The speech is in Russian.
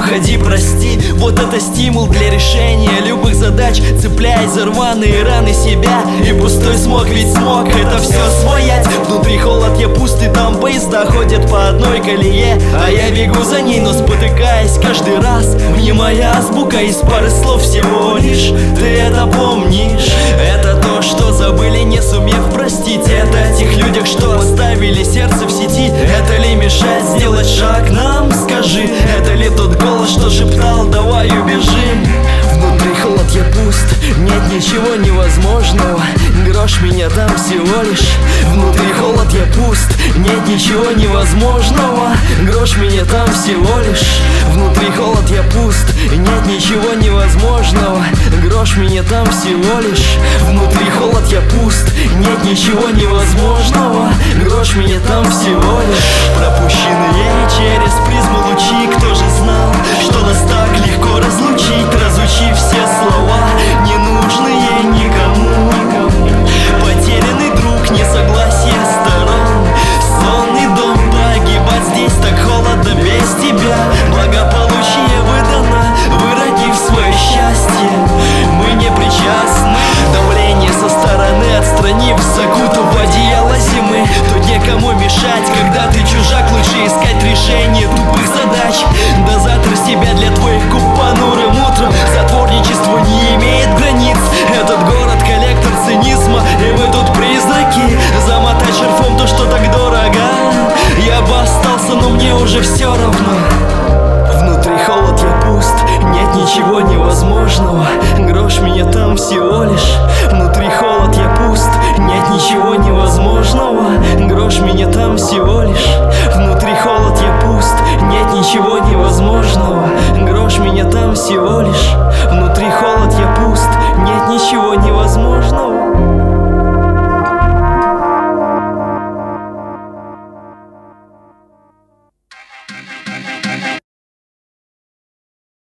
уходи, прости. Вот это стимул для решения любых задач. Цепляясь за рваные раны себя и пустой смог, ведь смог это все освоять. Внутри холод, я пуст, и там поезда ходят по одной колее, а я бегу за ней, но спотыкаясь каждый раз. Мне моя азбука из пары слов всего лишь. Ты это помнишь? Это то, что забыли, не сумев простить. Это о тех людях, что оставили сердце в сети. Это ли мешает сделать шаг нам? Скажи, это ли тот голос, что шептал: давай убежим? Внутри холод, я пуст, нет ничего невозможного. Грош, меня там всего лишь. Внутри холод, я пуст, нет ничего невозможного. Грош, меня там всего лишь. Внутри холод, я пуст, нет ничего невозможного. Грош, меня там всего лишь. Внутри холод, я пуст, нет ничего невозможного. Грош, меня там всего лишь. Пропущенные через призму лучи, кто же знал, что нас так легко разлучить, разучив все слова, ненужные никому. Потерянный друг, несогласие сторон, сонный дом, погибать здесь так холодно без тебя. Благополучие выдано, выродив свое счастье. Мы не причастны. Давление со стороны отстранив, закутав в одеяло зимы. Тут некому мешать, когда ты чужак, лучше искать решение тупых задач. До завтра с тебя для твоих губ понурым утром. Затворничество не имеет границ. Этот город коллектор цинизма, и вы тут призраки. Замотать шарфом то, что так дорого. Я бы остался, но мне уже все равно. Внутри холод, я пуст, нет ничего невозможного. Грош, меня там всего лишь. Внутри холод, я пуст, нет ничего невозможного. Грош, меня там всего лишь. Внутри холод, я пуст, нет ничего невозможного. Грош, меня там всего лишь.